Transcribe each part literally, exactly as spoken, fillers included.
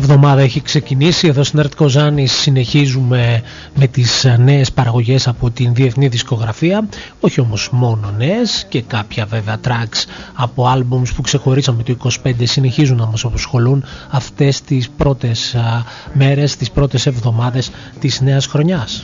εβδομάδα έχει ξεκινήσει. Εδώ στην Art Kozanis συνεχίζουμε με τις νέες παραγωγές από την διεθνή δισκογραφία. Όχι όμως μόνο νέες, και κάποια βέβαια tracks από albums που ξεχωρίσαμε το είκοσι πέντε συνεχίζουν να μας απασχολούν αυτές τις πρώτες α, μέρες, τις πρώτες εβδομάδες της νέας χρονιάς.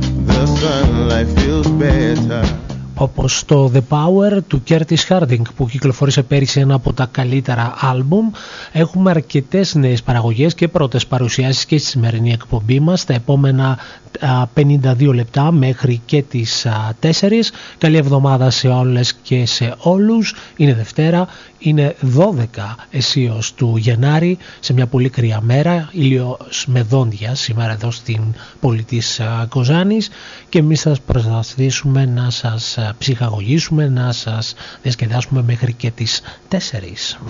Όπως το The Power του Curtis Harding που κυκλοφόρησε πέρυσι, ένα από τα καλύτερα άλμπουμ. Έχουμε αρκετές νέες παραγωγές και πρώτες παρουσιάσεις και στη σημερινή εκπομπή μας τα επόμενα πενήντα δύο λεπτά μέχρι και τις τέσσερις. Καλή εβδομάδα σε όλες και σε όλους. Είναι Δευτέρα, είναι δώδεκα εσείως του Γενάρη, σε μια πολύ κρύα μέρα, ήλιος με δόντια σήμερα εδώ στην πόλη της Κοζάνης, και εμείς θα σας προσπαθήσουμε να σας ψυχαγωγήσουμε, να σας διασκεδάσουμε μέχρι και τις τέσσερις.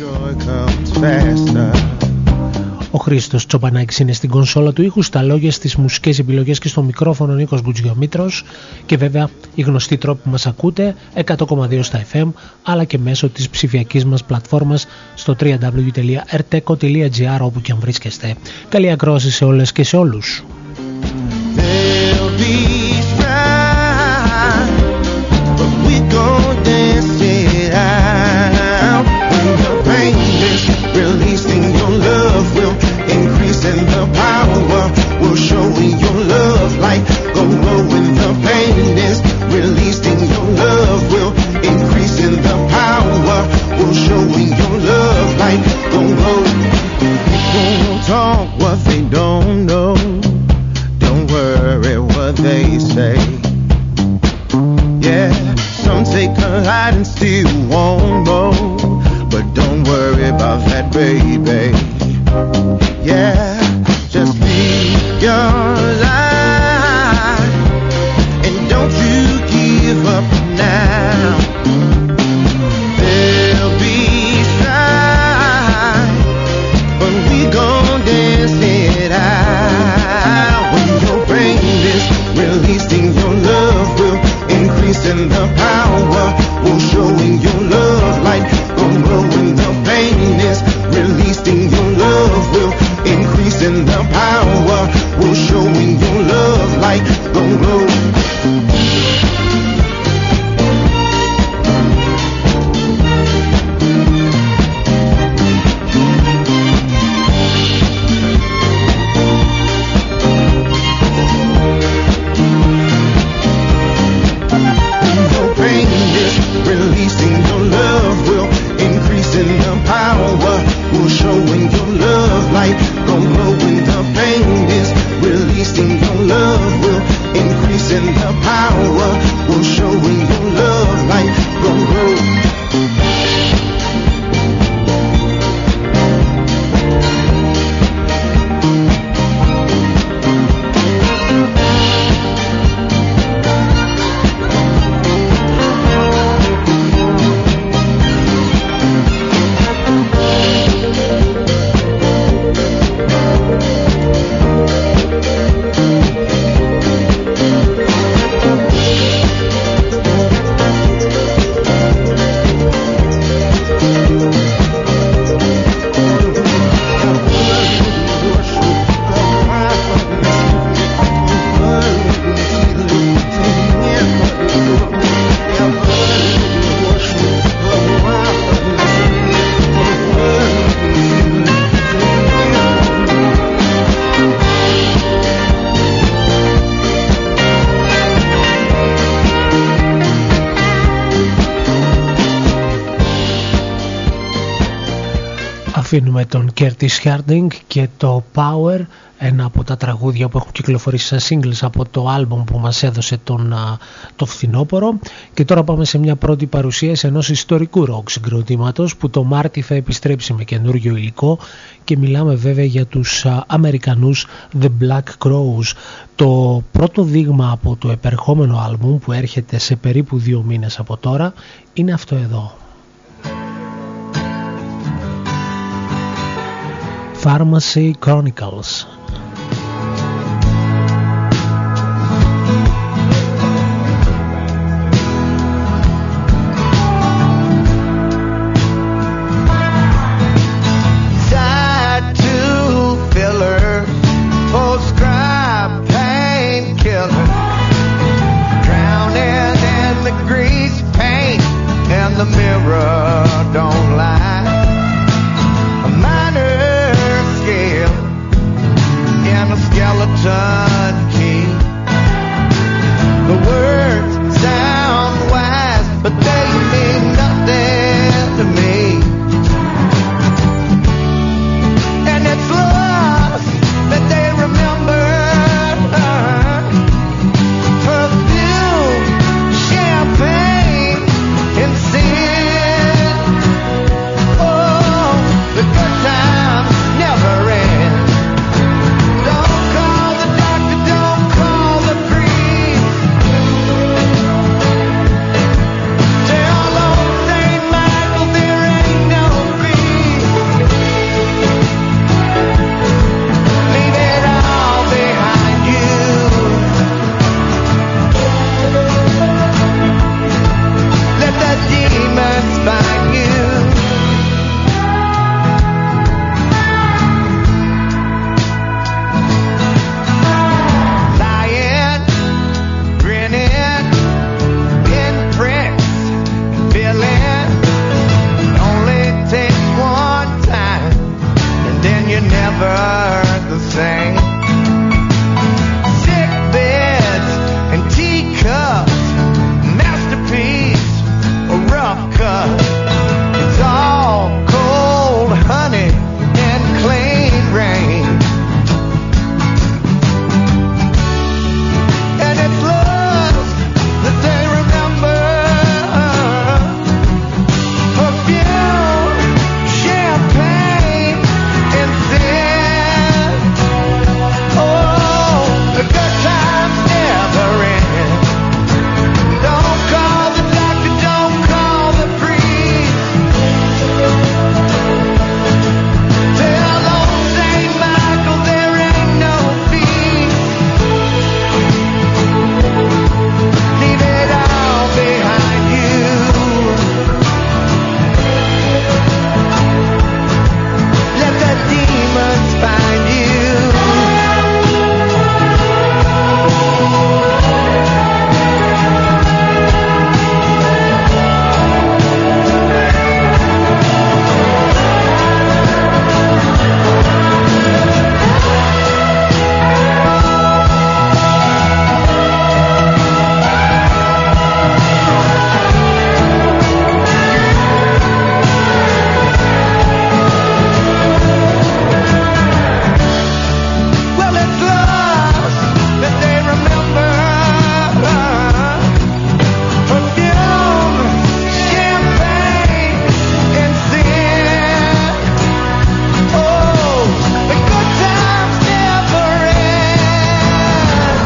Ο Χρήστος Τσοπανάκης είναι στην κονσόλα του ήχου, στα λόγια, στις μουσικές επιλογές και στο μικρόφωνο Νίκος Μπουτζιομήτρος, και βέβαια οι γνωστοί τρόποι που μας ακούτε εκατό κόμμα δύο στα εφ εμ, αλλά και μέσω της ψηφιακής μας πλατφόρμας στο double-u double-u double-u τελεία erteco τελεία gr, όπου και αν βρίσκεστε. Καλή ακρόαση σε όλες και σε όλους. Releasing your love will increase in the power. We'll show your love like go low when the pain is. Releasing your love will increase in the power. We'll show your love like go low. People talk what they don't know. Don't worry what they say. Yeah, some take a lot and still won't know. But don't worry about that, baby. Yeah, just live your life, and don't you give up now. There'll be strife, but we gon' dance it out. When your brain is releasing your love will increase in the power. We'll showing your love like when the pain is releasing your love will increase in the power. We're showing your love like go low. Your pain is releasing your love will increase in the power. We're showing your love like go low when the pain is releasing your love will increase in the power. We're showing your love like go low. Αφήνουμε τον Curtis Harding και το Power, ένα από τα τραγούδια που έχουν κυκλοφορήσει σαν singles από το άλμπομ που μας έδωσε τον, το φθινόπωρο. Και τώρα πάμε σε μια πρώτη παρουσίαση ενός ιστορικού rock συγκροτήματος που το Μάρτι θα επιστρέψει με καινούργιο υλικό, και μιλάμε βέβαια για τους α, Αμερικανούς The Black Crowes. Το πρώτο δείγμα από το επερχόμενο άλμπομ που έρχεται σε περίπου δύο μήνες από τώρα είναι αυτό εδώ. Pharmacy Chronicles. Tied to the mirror don't lie. A minor scale in a skeleton key. The words sound wise, but they mean nothing to me. And it's love that they remember. Perfume, champagne, and sin. Oh, the good times never end. Don't call the doctor, don't call the priest. Tell old Saint Michael there ain't no peace. Leave it all behind you. Let the demons find you. Lying, grinning, pinpricks, feeling. Only takes one time, and then you're never the same. Sick beds and teacups, masterpiece or rough cut. It's all cold honey and clean rain. And it's love that they remember. Perfume, champagne, and sin. Oh, the good times never end. Don't call the doctor, don't call the priest. Tell old Saint Michael there ain't no peace. Leave it all behind you. Let the demons find you. Well, it's love that they remember. Perfume, champagne, and sin. Oh, the good times never end.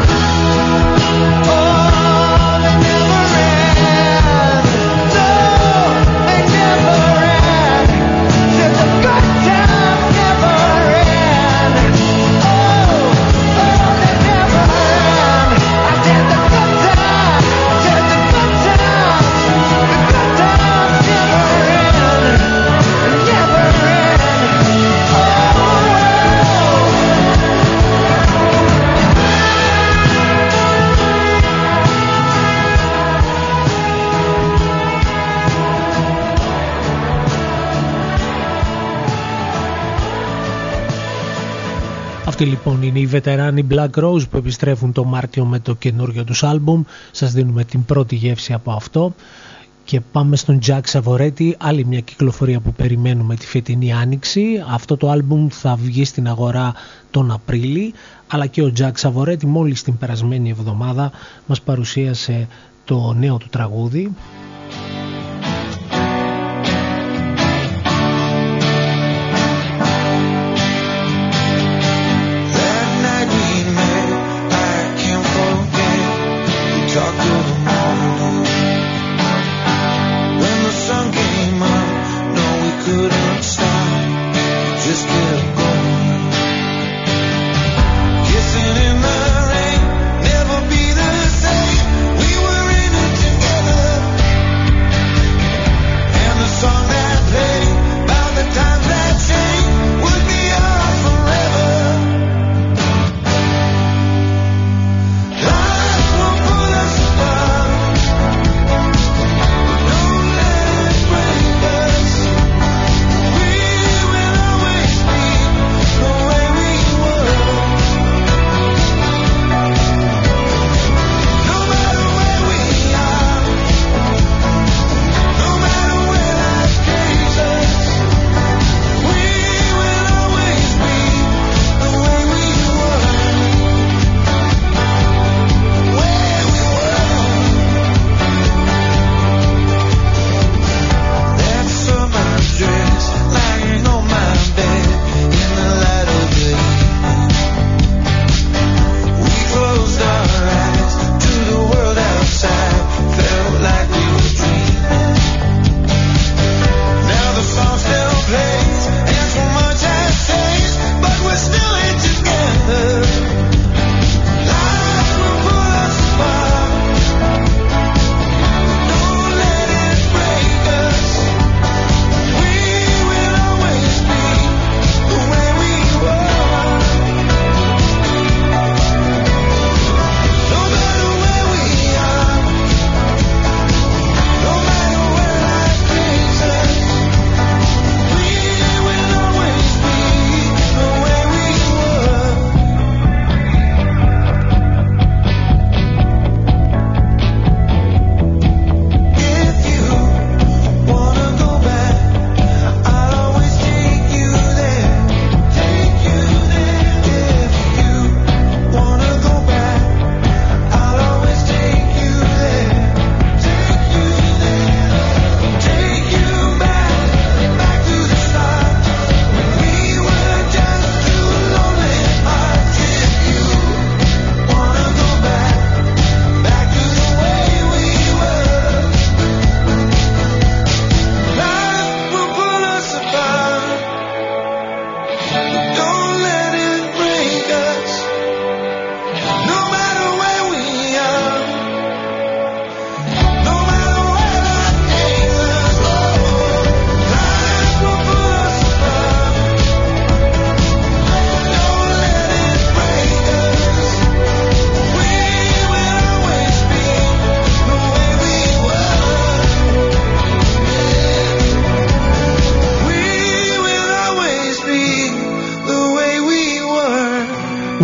Oh, they never end. No, they never end. Said the good times never end. Oh, oh, they never end. I said the good times, said the good times, the good times never end, never end. Oh. Αυτοί λοιπόν είναι οι βετεράνοι Black Rose που επιστρέφουν το Μάρτιο με το καινούριο τους άλμπουμ. Σας δίνουμε την πρώτη γεύση από αυτό και πάμε στον Jack Savoretti, άλλη μια κυκλοφορία που περιμένουμε τη φετινή άνοιξη. Αυτό το άλμπουμ θα βγει στην αγορά τον Απρίλη, αλλά και ο Jack Savoretti μόλις την περασμένη εβδομάδα μας παρουσίασε το νέο του τραγούδι. That night we met, I can't forget. We talked till the morning. When the sun came up, no, we couldn't stop. We just kept going. Kissing in the rain, never be the same. We were in it together.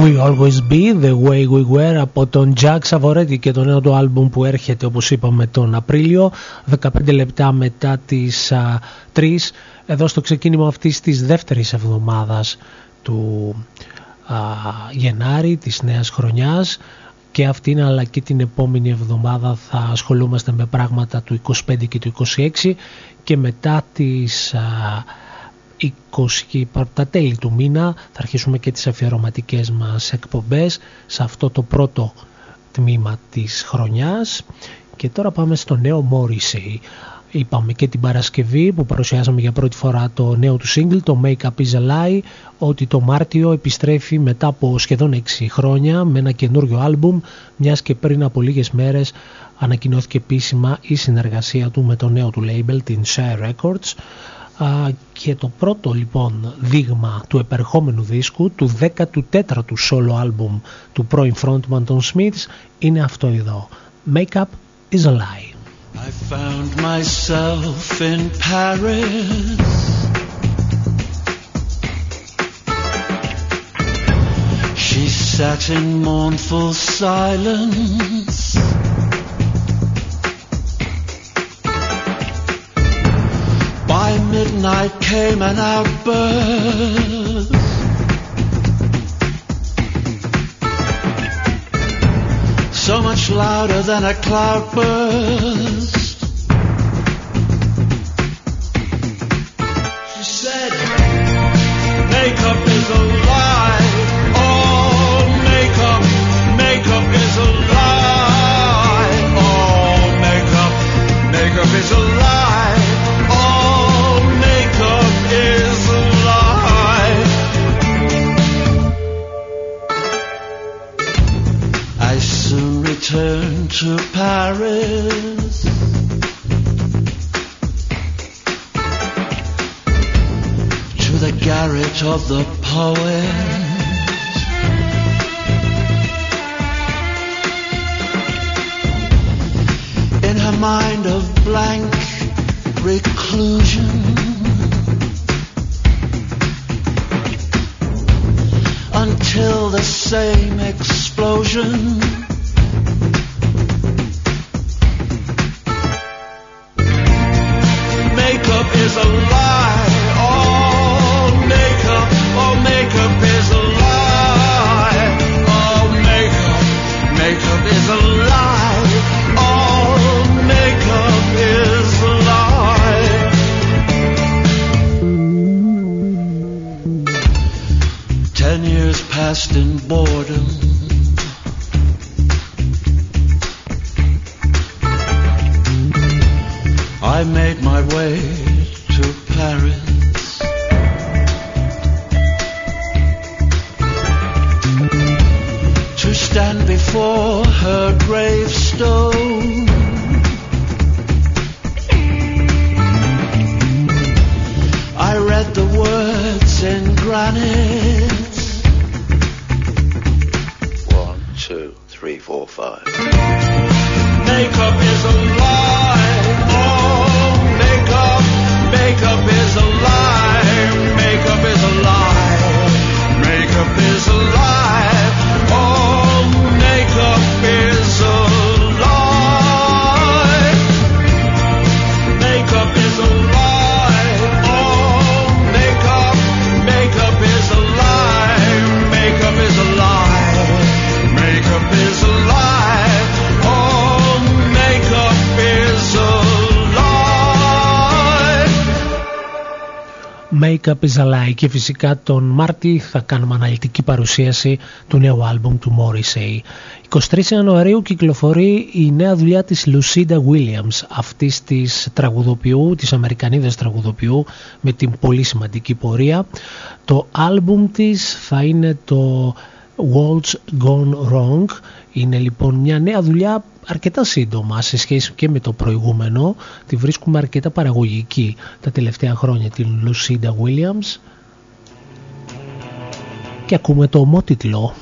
We Always Be, The Way We Were από τον Jack Savoretti και το νέο του άλμπουμ που έρχεται, όπως είπαμε, τον Απρίλιο, δεκαπέντε λεπτά μετά τις α, τρεις, εδώ στο ξεκίνημα αυτής της δεύτερης εβδομάδας του α, Γενάρη, της νέας χρονιάς. Και αυτήν αλλά και την επόμενη εβδομάδα θα ασχολούμαστε με πράγματα του είκοσι πέντε και του είκοσι έξι, και μετά τις α, είκοσι, τα τέλη του μήνα θα αρχίσουμε και τις αφιερωματικές μας εκπομπές σε αυτό το πρώτο τμήμα της χρονιάς. Και τώρα πάμε στο νέο Morrissey. Είπαμε και την Παρασκευή που παρουσιάσαμε για πρώτη φορά το νέο του single, το Make Up Is a Lie, ότι το Μάρτιο επιστρέφει μετά από σχεδόν έξι χρόνια με ένα καινούριο άλμπουμ, μιας και πριν από λίγες μέρες ανακοινώθηκε επίσημα η συνεργασία του με το νέο του label, την Share Records. Και το πρώτο λοιπόν δείγμα του επερχόμενου δίσκου, του δέκατου τέταρτου solo άλμπουμ του πρώην frontman των Smiths, είναι αυτό εδώ, Make Up Is a Lie. I found myself in Paris, she sat in mournful silence, by midnight came an outburst, so much louder than a cloudburst. She said, makeup is a lie. Oh, makeup, makeup is a lie. Oh, makeup, makeup is a lie. Oh, makeup is a lie. I soon returned to Paris, to the garret of the poet, in her mind of blank reclusion, until the same explosion makeup is a lie. Oh, makeup, oh, makeup is a lie. Oh, makeup, makeup is a lie. Oh, makeup is a lie. Ten years passed in boredom, I made my way to Paris, to stand before her gravestone, I read the words in granite. One, two, three, four, five. Makeup is a lie. Oh, makeup, makeup is a lie. Makeup is a lie. Makeup is a lie. Oh, makeup is a lie. Makeup is a lie. Oh, makeup, makeup is a lie. Makeup is a lie. Makeup is a lie. Oh, makeup is a lie. Make Up Is a Lie. Και φυσικά τον Μάρτι θα κάνουμε αναλυτική παρουσίαση του νέου άλμπουμ του Morrissey. εικοστή τρίτη Ιανουαρίου κυκλοφορεί η νέα δουλειά της Lucinda Williams, αυτής της τραγουδοποιού, της Αμερικανίδας τραγουδοποιού με την πολύ σημαντική πορεία. Το άλμπουμ της θα είναι το Waltz Gone Wrong. Είναι λοιπόν μια νέα δουλειά αρκετά σύντομα σε σχέση και με το προηγούμενο. Τη βρίσκουμε αρκετά παραγωγική τα τελευταία χρόνια, την Lucinda Williams, και ακούμε το ομότιτλο.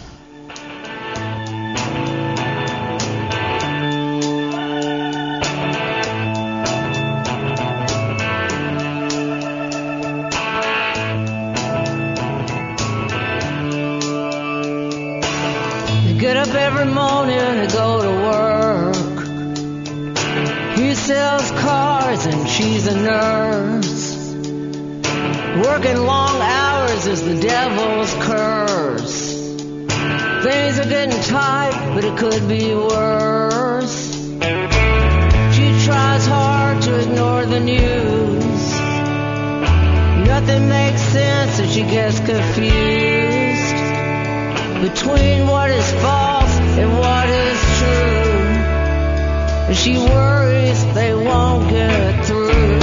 she's a nurse. Working long hours is the devil's curse. Things are getting tight, but it could be worse. She tries hard to ignore the news. Nothing makes sense and she gets confused between what is false and what is true. And she worries they won't get through.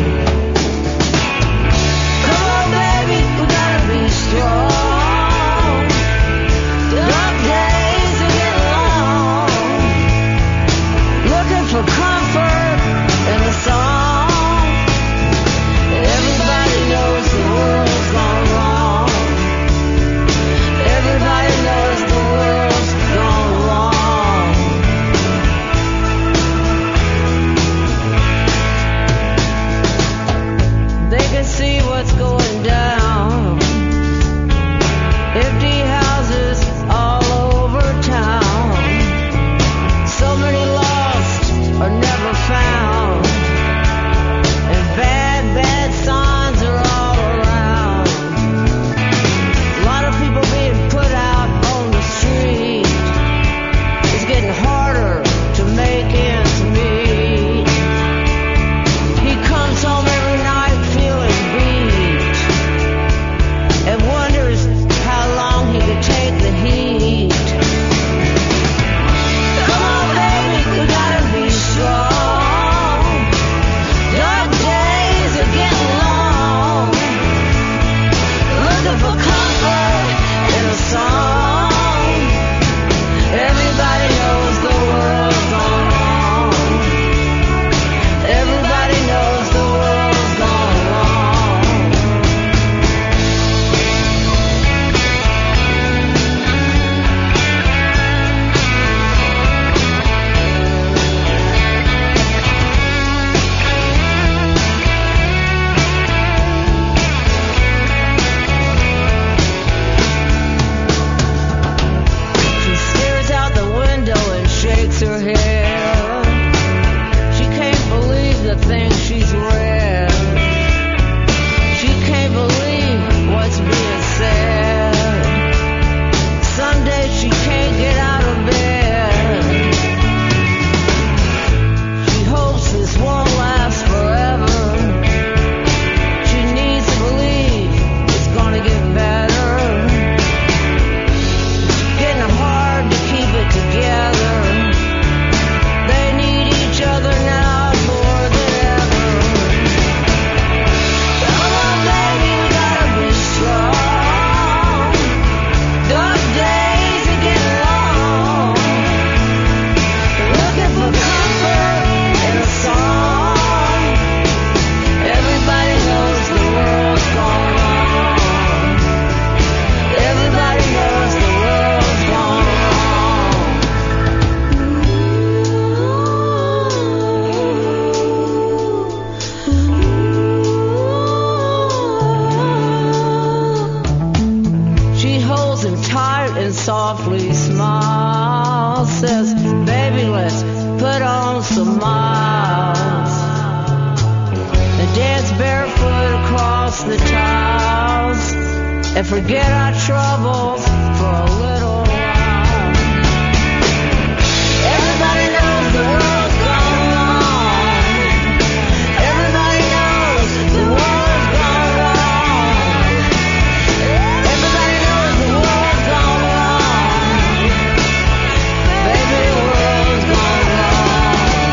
Come on, baby, we gotta be strong. Dark days are getting long. Looking for comfort in a song. Everybody knows the world's gone wrong. Everybody knows the world's gone wrong. They can see what's going down. Empty houses all over town. So many lost are never found. And bad, bad signs are all around. A lot of people being put out on the street. It's getting harder to make ends meet. He comes home every night feeling beat and wonders how long he could take the heat. Come on, baby, we gotta be strong. Dark days are getting long. Looking for comfort in a song. Everybody knows the world's gone wrong. Everybody knows the world's gone wrong. She stares out the window and shakes her head. She can't believe the things she's read. She can't believe what's being said. Some days she can't get out of bed. She hopes this won't last forever. She needs to believe it's gonna get better. Getting hard to keep it together. They need each other now more than ever. Come on, baby, we gotta be strong. Dark days are getting long. Looking for comfort in a song. Everybody knows the world's gone wrong. Everybody knows the world's gone wrong. She holds him tight and softly smiles. Says, baby, let's put on some miles. And dance barefoot across the tiles. And forget our troubles for a little while. Everybody knows the world's gone wrong. Everybody knows the world's gone wrong. Everybody knows the world's gone wrong. Baby, the world's gone wrong.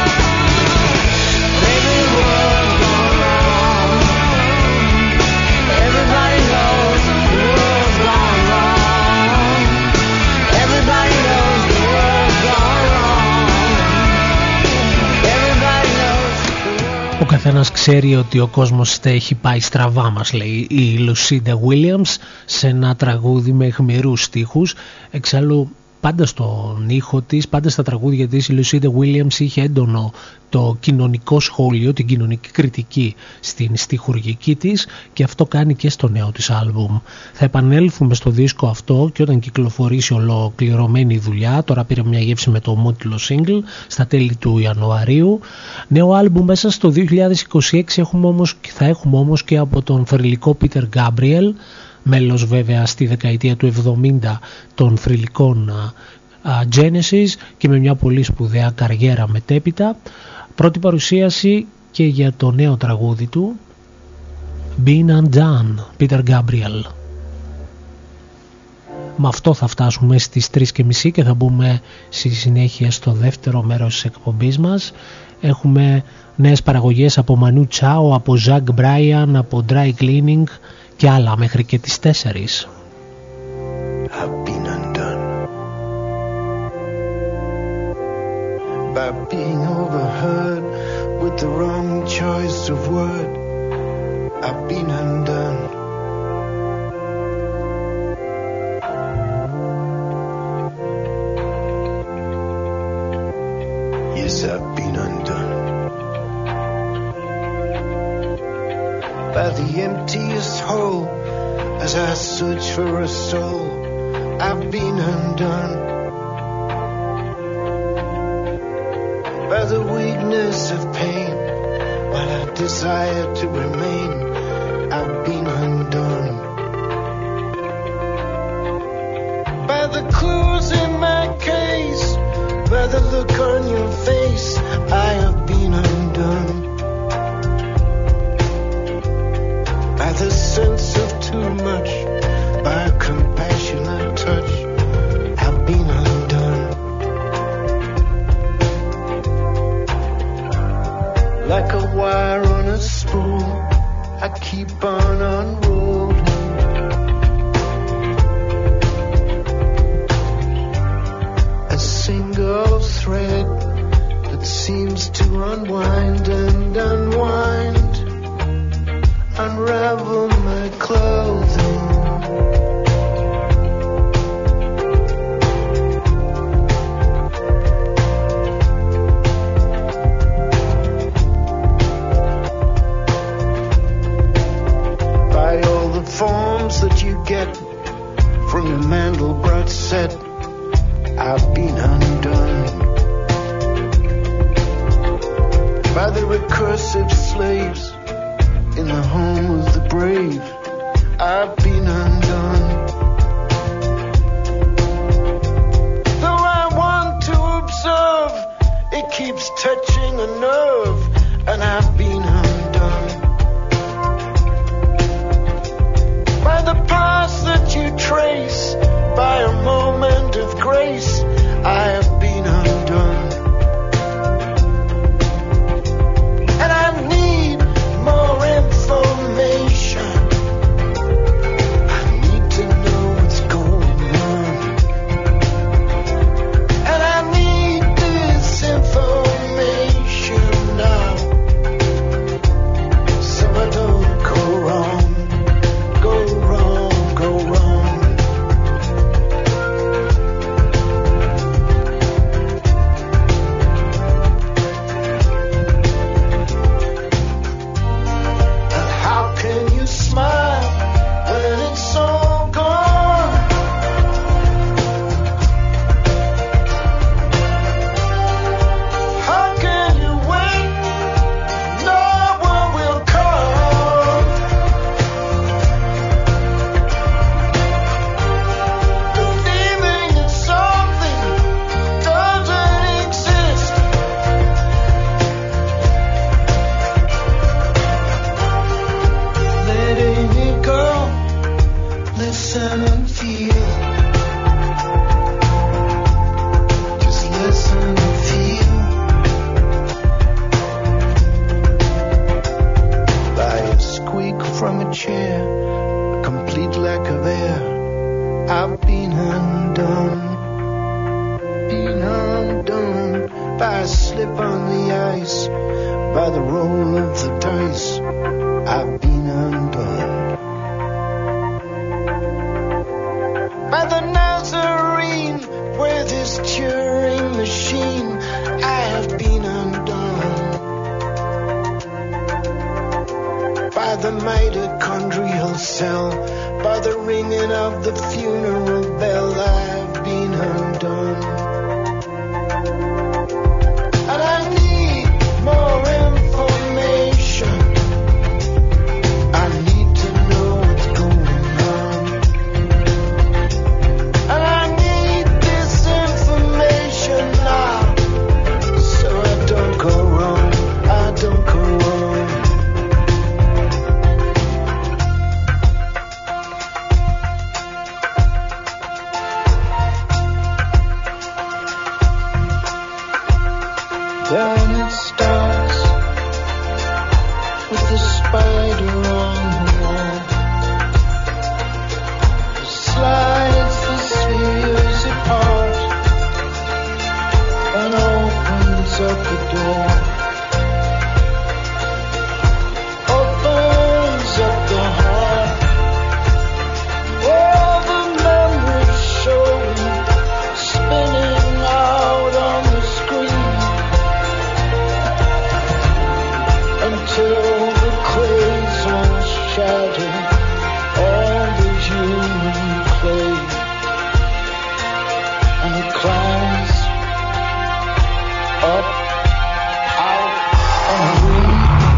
Baby, the world's gone wrong. Everybody knows the world's gone wrong. Everybody knows the world's gone wrong. Everybody knows the world. Ο καθένας ξέρει ότι ο κόσμος έχει πάει στραβά, μας λέει η Lucinda Williams σε ένα τραγούδι με αιχμηρούς στίχους. Εξάλλου πάντα στον ήχο της, πάντα στα τραγούδια της, η Λουσίντα Williams είχε έντονο το κοινωνικό σχόλιο, την κοινωνική κριτική στην στιχουργική της, και αυτό κάνει και στο νέο της άλμπουμ. Θα επανέλθουμε στο δίσκο αυτό και όταν κυκλοφορήσει ολοκληρωμένη η δουλειά. Τώρα πήρε μια γεύση με το ομότιλο single στα τέλη του Ιανουαρίου. Νέο άλμπουμ μέσα στο δύο χιλιάδες είκοσι έξι έχουμε όμως, θα έχουμε όμως και από τον θρυλικό Peter Gabriel, μέλος βέβαια στη δεκαετία του εβδομήντα των θρυλικών uh, Genesis και με μια πολύ σπουδαία καριέρα μετέπειτα. Πρώτη παρουσίαση και για το νέο τραγούδι του, Been Undone, Peter Gabriel. Με αυτό θα φτάσουμε στις τρεις και μισή και θα μπούμε στη συνέχεια στο δεύτερο μέρος της εκπομπής μας. Έχουμε νέες παραγωγές από Manu Chao, από Zach Bryan, από Dry Cleaning και άλλα μέχρι και τις τέσσερις. I've been undone by being overheard with the wrong choice of word. I've been undone. Yes, I've been undone by the emptiest hole as I search for a soul. I've been undone by the weakness of pain while I desire to remain. I've been undone by the clues in my case, by the look on your face. I have been undone by the sense of too much, by a compassionate touch. I've been undone like a wire on a spool. I keep on unrolling, a single thread that seems to unwind and unwind, unravel my clothing. By all the forms that you get from your Mandelbrot set, I've been undone by the recursive slaves in the home of the brave. I've been undone. Though I want to observe, it keeps touching a nerve, and I've been undone by the past that you trace, by a moment of grace. I have been undone. By the Nazarene where mitochondrial cell. By the ringing of the funeral bell, I've been undone. And I need more information. I need to know what's going on. And I need this information now, so I don't go wrong. I don't go wrong. Then it starts with the spider on the wall. It slides the spheres apart and opens up the door. Opens up the heart. All the memories showing, spinning out on the screen. Until the clay's all shattered, all the human clay, and it climbs up, out, and in.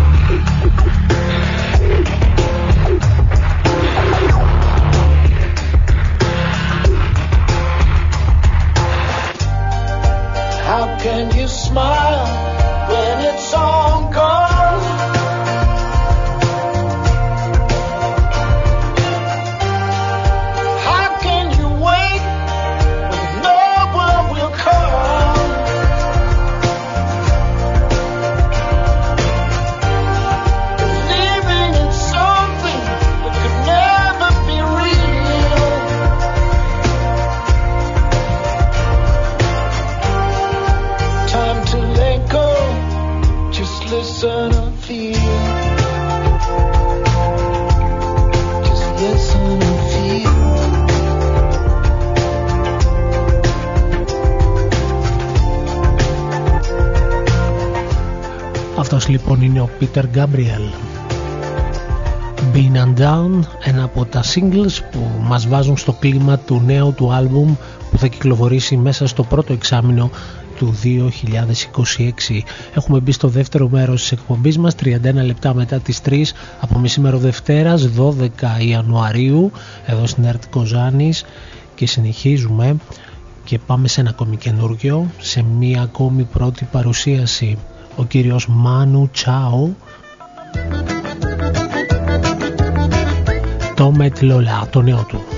How can you smile when it's all gone? How can you wait when no one will come? Believing in something that could never be real. Time to let go, just listen and feel. Just listen and feel. Αυτός λοιπόν είναι ο Peter Gabriel. Been and Down, ένα από τα singles που μας βάζουν στο κλίμα του νέου του άλμπουμ που θα κυκλοφορήσει μέσα στο πρώτο εξάμηνο του δύο χιλιάδες είκοσι έξι. Έχουμε μπει στο δεύτερο μέρος της εκπομπής μας, τριάντα ένα λεπτά μετά τις τρεις από μεσήμερο Δευτέρας, δώδεκα Ιανουαρίου, εδώ στην ΕΡΤ Κοζάνης, και συνεχίζουμε και πάμε σε ένα ακόμη καινούργιο, σε μία ακόμη πρώτη παρουσίαση. Ο κύριος Μάνου Τσάο, το Met Lola, το νέο του.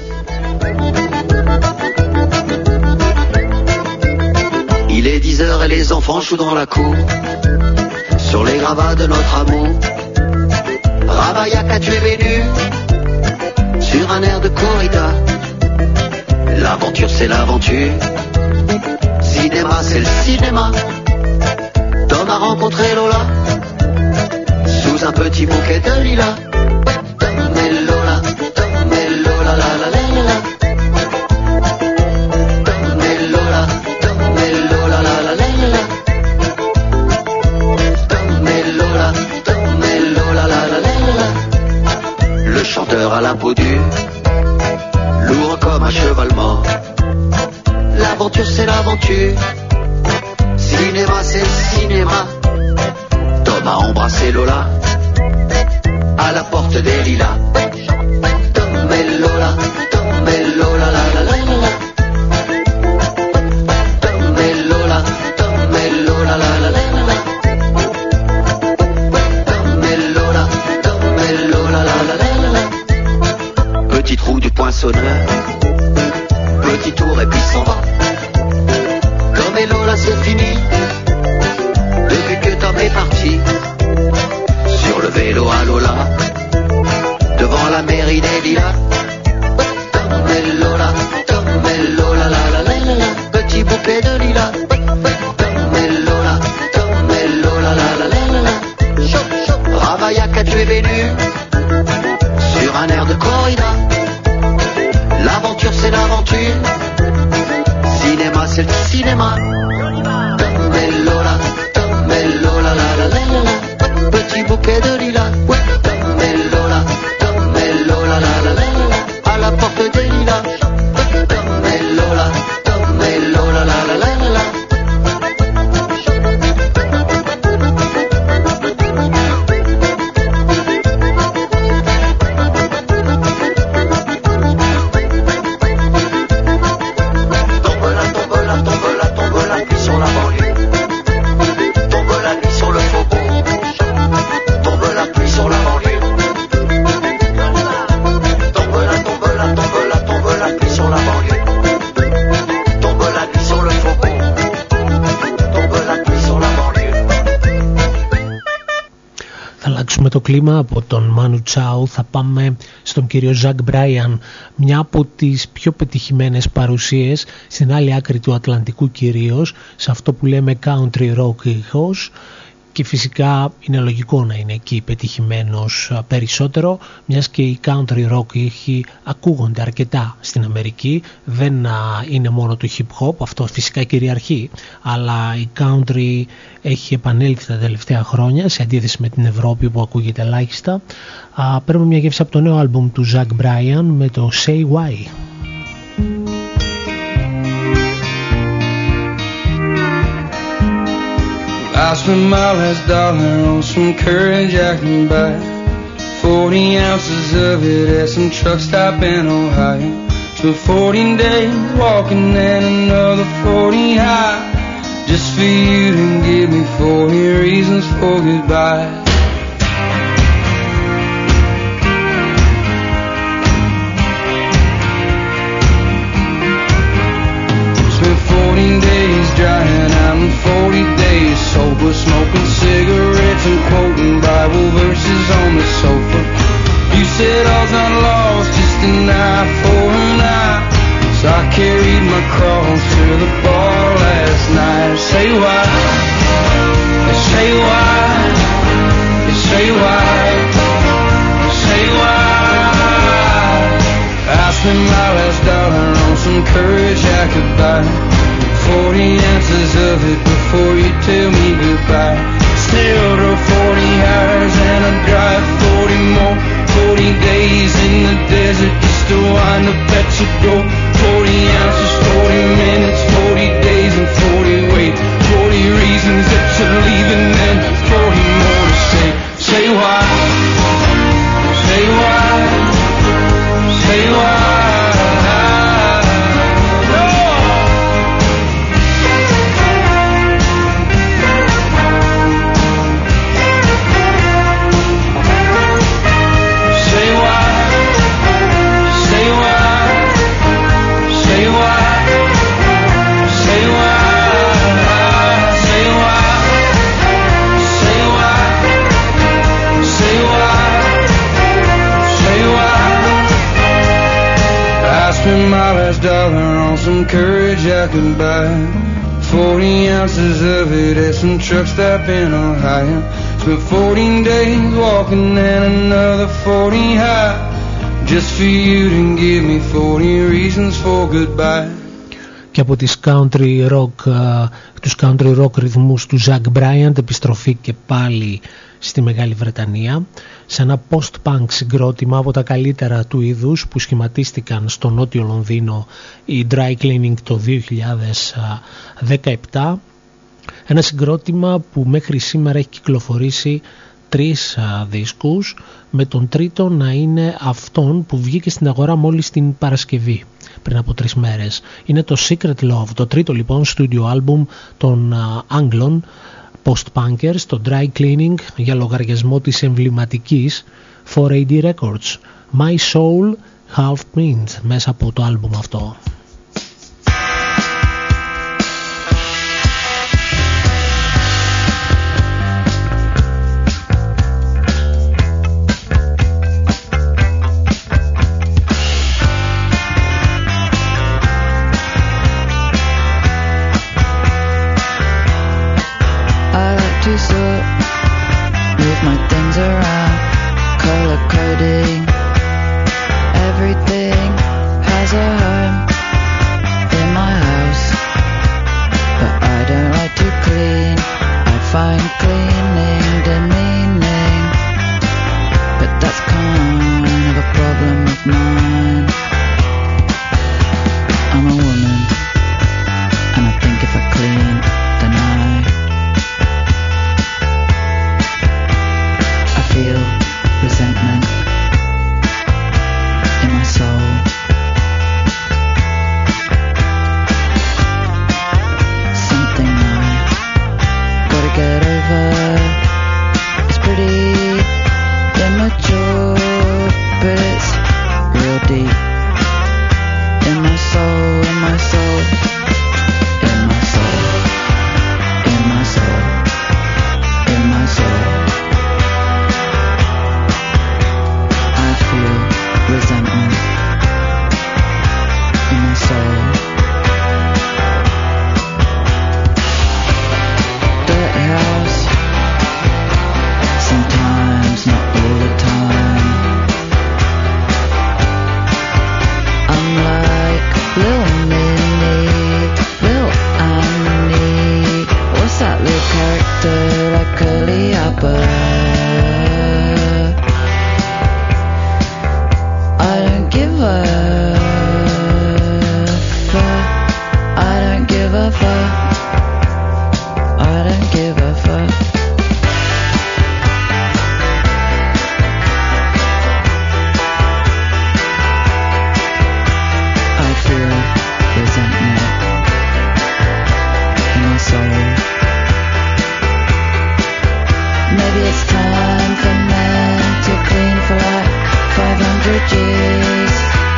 Il est dix heures et les enfants jouent dans la cour sur les gravats de notre amour. Ravaillac a tué Vénu sur un air de corrida. L'aventure c'est l'aventure, cinéma c'est le cinéma. Tom a rencontré Lola sous un petit bouquet de lilas. Tom et Lola, Tom et Lola, la la la la la. Tom et Lola, Tom et Lola, la la la la la. Tom et Lola, Tom et Lola, la la la la la. Le chanteur à la peau dure, lourd comme un cheval mort. L'aventure c'est l'aventure, cinéma c'est le cinéma. Tom a embrassé Lola à la porte des lilas. Tom et Lola, Tom et Lola, la la la la la. Tom et Lola, Tom et Lola, la la la la la. Tom et Lola, Tom et Lola, la la la la la. Petit trou du poinçonneur, petit tour et puis s'en va. Tom et Lola c'est fini, depuis que Tom est parti. Sur le vélo à Lola, devant la mairie des lilas. Tom et Lola, Tom et Lola, la la la la la. Petit bouquet de lilas. Tom et Lola, Tom et Lola, la la la la la. Ravaillac a tué Vénu sur un air de corrida. L'aventure c'est l'aventure, cinéma c'est le cinéma. Tom et Lola, Tom et Lola, la la la la la. Petit bouquet de lilas. Tom et Lola, το κλίμα από τον Manu Chao θα πάμε στον κύριο Zach Bryan, μια από τις πιο πετυχημένες παρουσίες στην άλλη άκρη του Ατλαντικού, κυρίως σε αυτό που λέμε country rock ήχος, και φυσικά είναι λογικό να είναι εκεί πετυχημένος περισσότερο, μιας και οι country rock ήχοι ακούγονται αρκετά στην Αμερική. Δεν είναι μόνο το hip hop, αυτό φυσικά κυριαρχεί, αλλά η country έχει επανέλθει τα τελευταία χρόνια σε αντίθεση με την Ευρώπη που ακούγεται ελάχιστα. Παίρνουμε μια γεύση από το νέο άλμπουμ του Zach Bryan με το Say Why. I spent my last dollar on some courage I can buy. Forty ounces of it at some truck stop in Ohio. Spent fourteen days walking and another forty high, just for you to give me forty reasons for goodbye. Spent fourteen days drying out and forty days sober, smoking cigarettes and quoting Bible verses on the sofa. You said all's not lost, just an eye for an eye. So I carried my cross to the bar last night. Say why, say why, say why, say why. I spent my last dollar on some courage I could buy. Forty ounces of it before you tell me goodbye. Still to forty hours and I drive forty more. Forty days in the desert just to wind up at your door. Forty ounces, forty minutes, forty days and forty wait. Forty reasons that you're leaving and forty more to say. Say why, say why, say why. My last dollar on some courage I could buy. Forty ounces of it at some truck stop in Ohio. Spent fourteen days walking and another forty high, just for you to give me forty reasons for goodbye. Και από τις country rock, τους country rock ρυθμούς του Zach Bryan, επιστροφή και πάλι στη Μεγάλη Βρετανία σε ένα post-punk συγκρότημα από τα καλύτερα του είδους που σχηματίστηκαν στο νότιο Λονδίνο, η Dry Cleaning, το δύο χιλιάδες δεκαεπτά. Ένα συγκρότημα που μέχρι σήμερα έχει κυκλοφορήσει τρεις δίσκους, με τον τρίτο να είναι αυτόν που βγήκε στην αγορά μόλις την Παρασκευή, πριν από τρεις μέρες. Είναι το Secret Love, το τρίτο λοιπόν studio album των Άγγλων post-punkers, το Dry Cleaning, για λογαριασμό της εμβληματικής φορ έι ντι Records. My Soul Half Mint, μέσα από το άλμπουμ αυτό. Move my things around, color coding. Everything has a home. character like Cleopatra. I don't give a fuck. I don't give a fuck. I don't give a fuck. I feel resentment in my soul. Maybe it's time for men to clean for like five hundred years.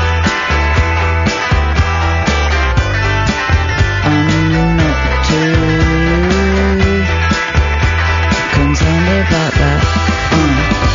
I'm not too concerned about that. Mm.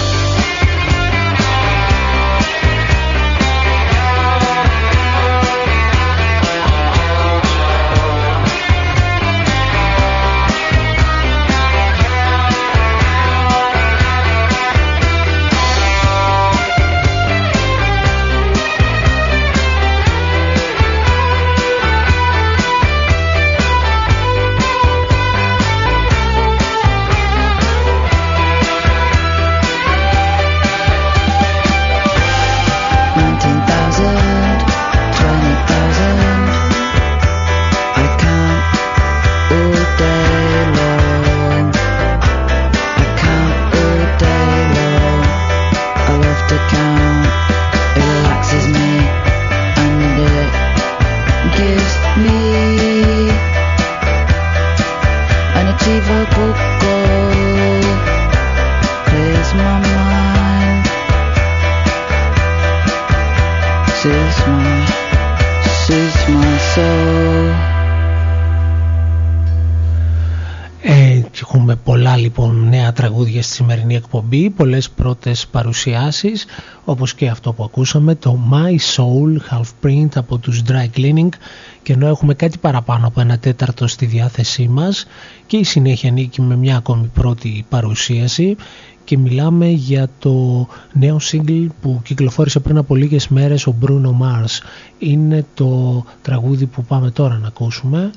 Λοιπόν, νέα τραγούδια στη σημερινή εκπομπή, πολλές πρώτες παρουσιάσεις, όπως και αυτό που ακούσαμε, το My Soul Half Print από τους Dry Cleaning, και ενώ έχουμε κάτι παραπάνω από ένα τέταρτο στη διάθεσή μας, και η συνέχεια ανήκει με μια ακόμη πρώτη παρουσίαση και μιλάμε για το νέο single που κυκλοφόρησε πριν από λίγες μέρες, ο Bruno Mars. Είναι το τραγούδι που πάμε τώρα να ακούσουμε,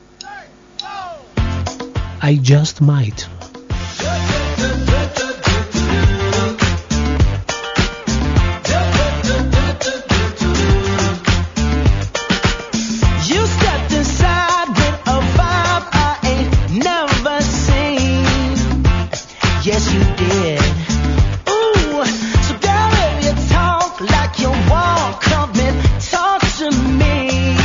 I Just Might. Yes, you did. Ooh, so girl, if you talk like you walk, come and talk to me.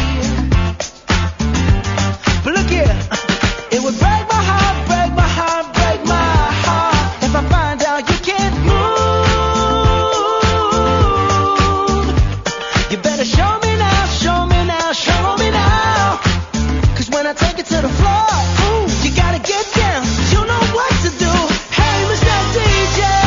But look here, it would break my heart, break my heart, break my heart if I find out you can't move. You better show me now, show me now, show me now. 'Cause when I take it to the floor, ooh, you gotta get down. You know what to do. D J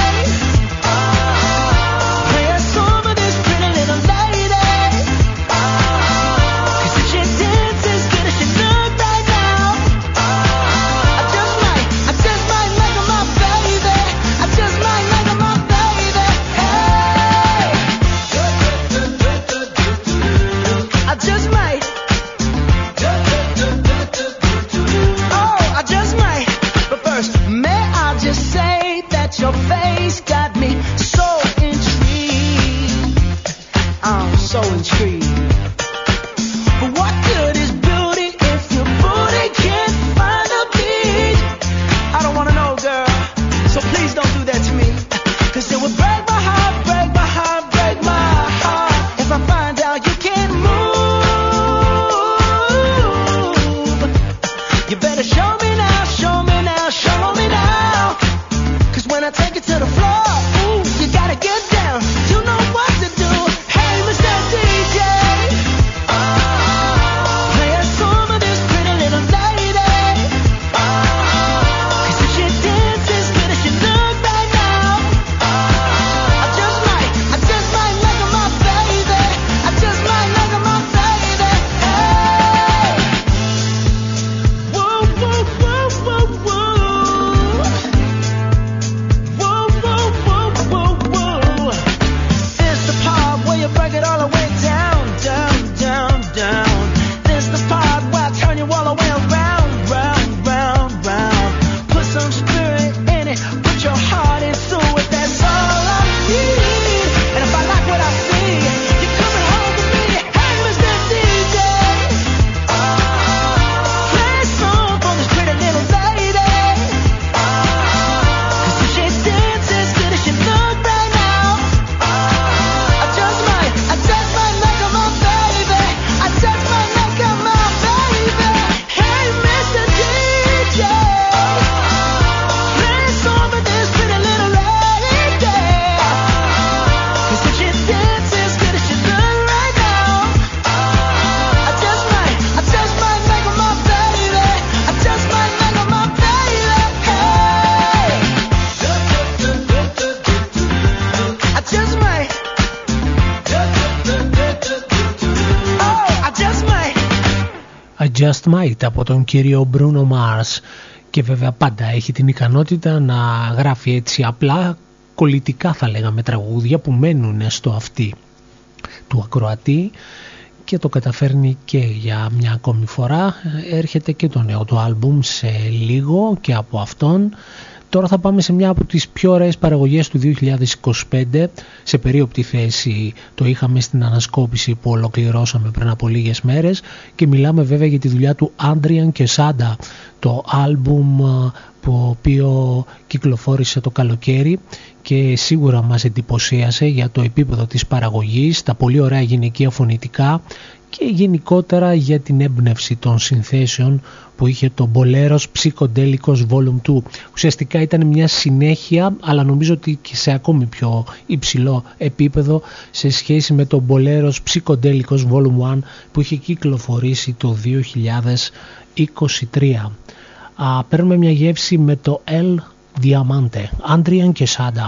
Just Might από τον κύριο Bruno Mars, και βέβαια πάντα έχει την ικανότητα να γράφει έτσι απλά κολλητικά, θα λέγαμε, τραγούδια που μένουν στο αυτί του ακροατή και το καταφέρνει και για μια ακόμη φορά. Έρχεται και το νέο του άλμπουμ σε λίγο και από αυτόν. Τώρα θα πάμε σε μια από τις πιο ωραίες παραγωγές του δύο χιλιάδες είκοσι πέντε. Σε περίοπτη θέση το είχαμε στην ανασκόπηση που ολοκληρώσαμε πριν από λίγες μέρες, και μιλάμε βέβαια για τη δουλειά του Adrian Quesada, το άλμπουμ το οποίο κυκλοφόρησε το καλοκαίρι και σίγουρα μας εντυπωσίασε για το επίπεδο της παραγωγής, τα πολύ ωραία γυναικεία φωνητικά και γενικότερα για την έμπνευση των συνθέσεων που είχε το Boleros Psychodelicos Volume δύο. Ουσιαστικά ήταν μια συνέχεια, αλλά νομίζω ότι και σε ακόμη πιο υψηλό επίπεδο σε σχέση με το Boleros Psychodelicos Volume ένα που είχε κυκλοφορήσει το δύο χιλιάδες είκοσι τρία. Α, παίρνουμε μια γεύση με το El Diamante, Adrian Quesada.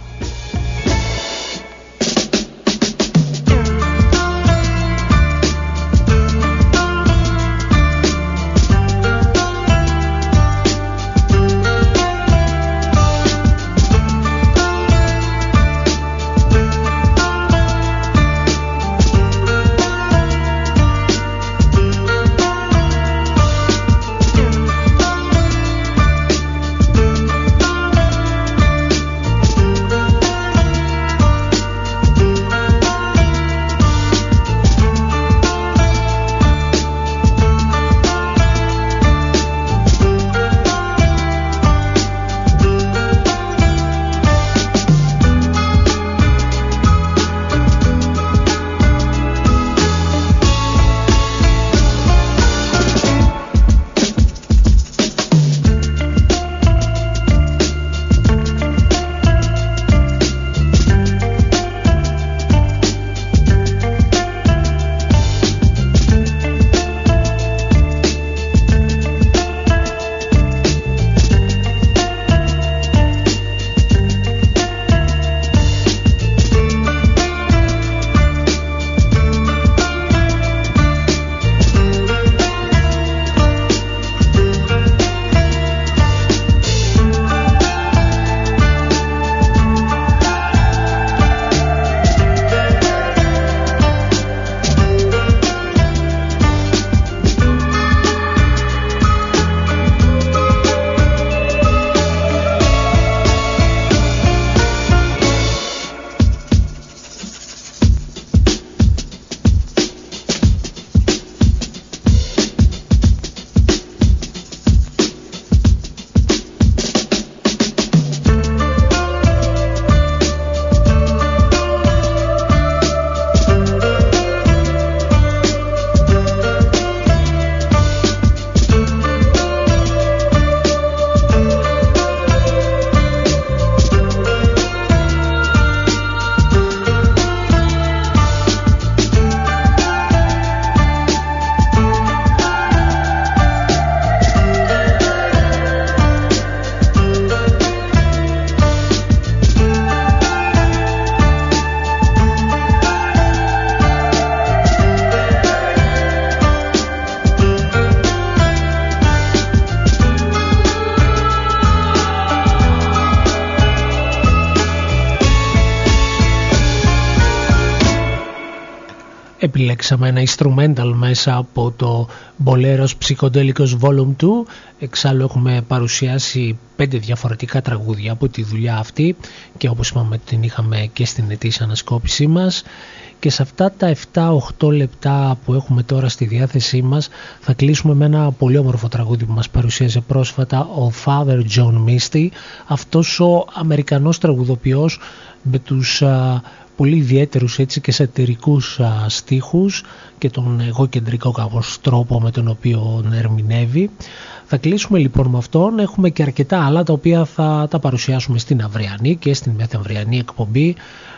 Επιλέξαμε ένα instrumental μέσα από το Boleros Psychodelicos Volume δύο. Εξάλλου έχουμε παρουσιάσει πέντε διαφορετικά τραγούδια από τη δουλειά αυτή και όπως είπαμε την είχαμε και στην ετήσια ανασκόπησή μας. Και σε αυτά τα επτά οχτώ λεπτά που έχουμε τώρα στη διάθεσή μας θα κλείσουμε με ένα πολύ όμορφο τραγούδι που μας παρουσίασε πρόσφατα ο Father John Misty, αυτός ο Αμερικανός τραγουδοποιός με τους α, πολύ ιδιαίτερους έτσι και σατυρικούς α, στίχους και τον εγωκεντρικό κάπως τρόπο με τον οποίο ερμηνεύει. Θα κλείσουμε λοιπόν με αυτόν. Έχουμε και αρκετά άλλα τα οποία θα τα παρουσιάσουμε στην αυριανή και στην μεθαυριανή εκπομπή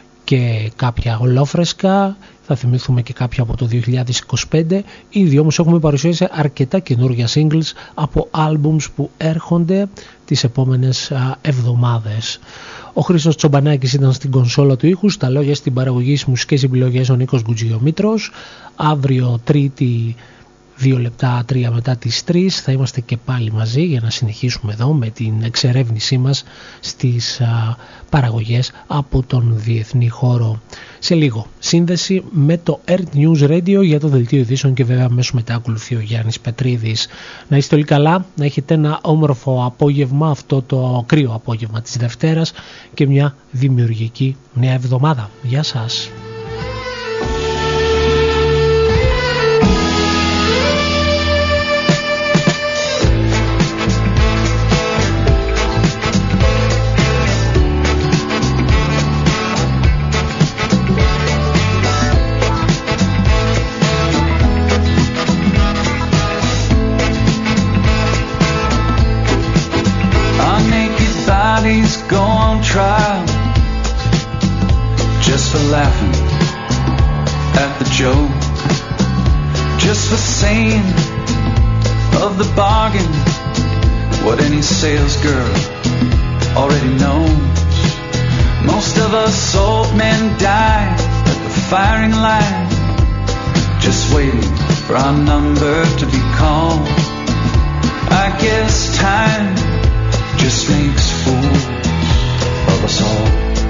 και κάποια ολόφρεσκα, θα θυμηθούμε και κάποια από το δύο χιλιάδες είκοσι πέντε. Ήδη όμως έχουμε παρουσιάσει αρκετά καινούργια singles από albums που έρχονται τις επόμενες α, εβδομάδες. Ο Χρήστος Τσομπανάκης ήταν στην κονσόλα του ήχου, στα λόγια στην παραγωγή στις μουσικές επιλογές ο Νίκος Γκουτζιομήτρος. Αύριο Τρίτη Δύο λεπτά, τρία μετά τις τρεις θα είμαστε και πάλι μαζί για να συνεχίσουμε εδώ με την εξερεύνησή μας στις α, παραγωγές από τον διεθνή χώρο. Σε λίγο σύνδεση με το Earth News Radio για το δελτίο ειδήσεων και βέβαια αμέσως μετά ακολουθεί ο Γιάννης Πετρίδης. Να είστε όλοι καλά, να έχετε ένα όμορφο απόγευμα, αυτό το κρύο απόγευμα της Δευτέρας και μια δημιουργική νέα εβδομάδα. Γεια σας. Go on trial just for laughing at the joke, just for saying of the bargain what any sales girl already knows. Most of us old men die at the firing line, just waiting for our number to be called. I guess time just makes fools of us all.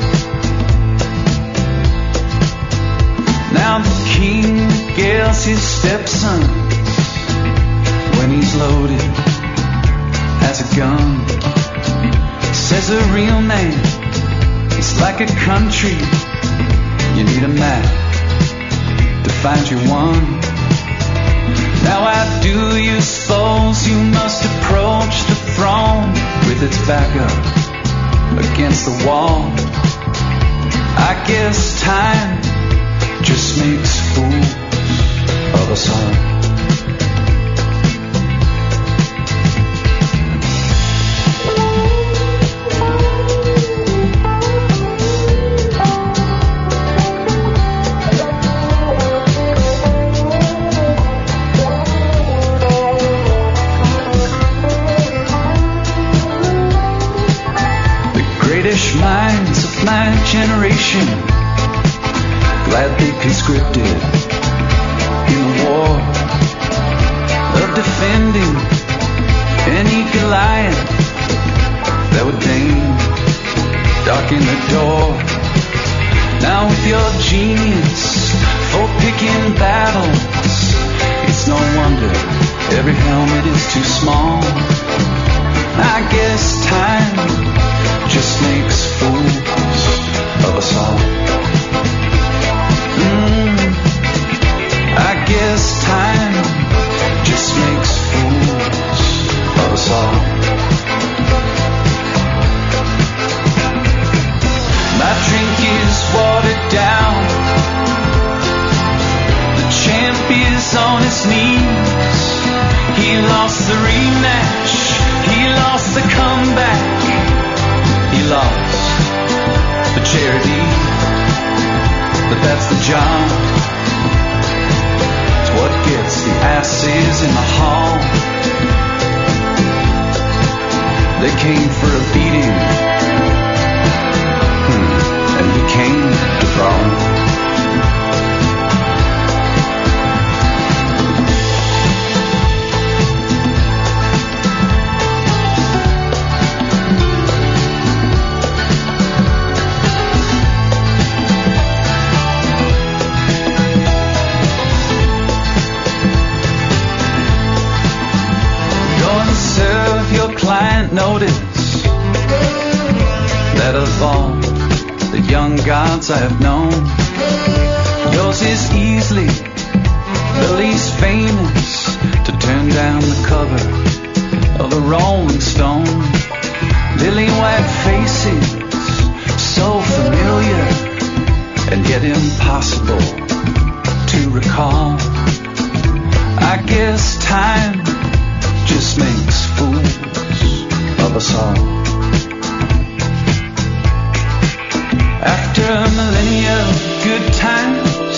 Now the king gets his stepson when he's loaded as a gun. Says a real man is like a country, you need a map to find your one. Now I do you suppose you must approach the throne with its back up against the wall. I guess time just makes fools of us all. Minds of my generation gladly conscripted in the war of defending any Goliath that would deign darken the door. Now with your genius for picking battles, it's no wonder every helmet is too small. I guess time just makes fools of us all. Mm, I guess time just makes fools of us all. My drink is watered down. The champ is on his knees. He lost the rematch. He lost the comeback. He lost the charity, but that's the job. It's what gets the asses in the hall. They came for a beating, hmm. and he came to brawl. Client notice that of all the young gods I have known, yours is easily the least famous to turn down the cover of a Rolling Stone. Lily white faces, so familiar and yet impossible to recall. I guess time just makes fools of us all. After a millennia of good times,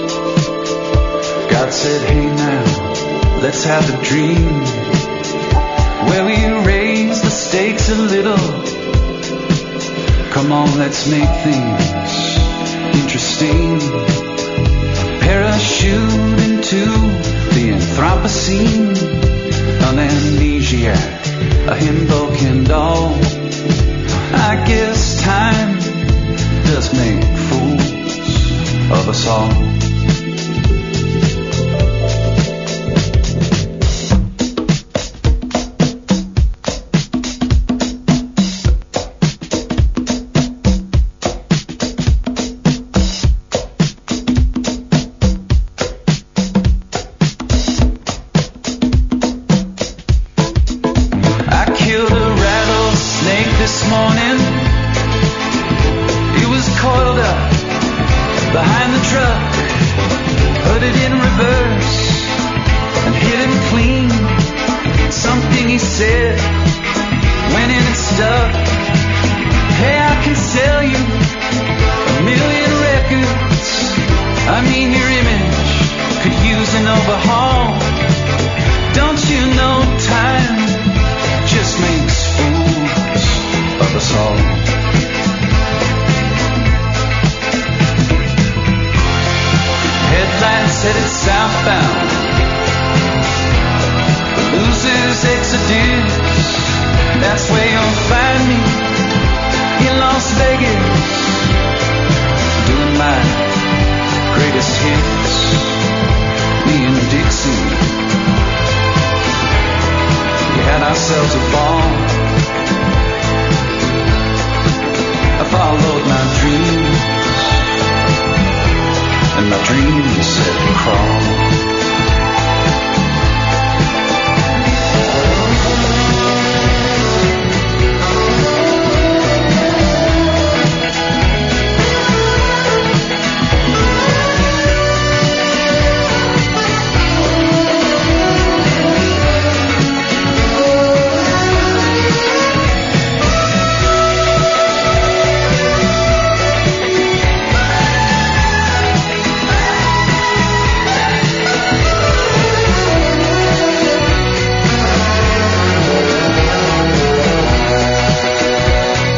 God said, hey now, let's have a dream where we raise the stakes a little. Come on, let's make things interesting. Parachute into the Anthropocene, an amnesiac, a Himbo doll. I guess time does make fools of us all.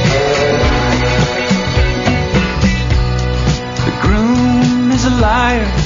liar,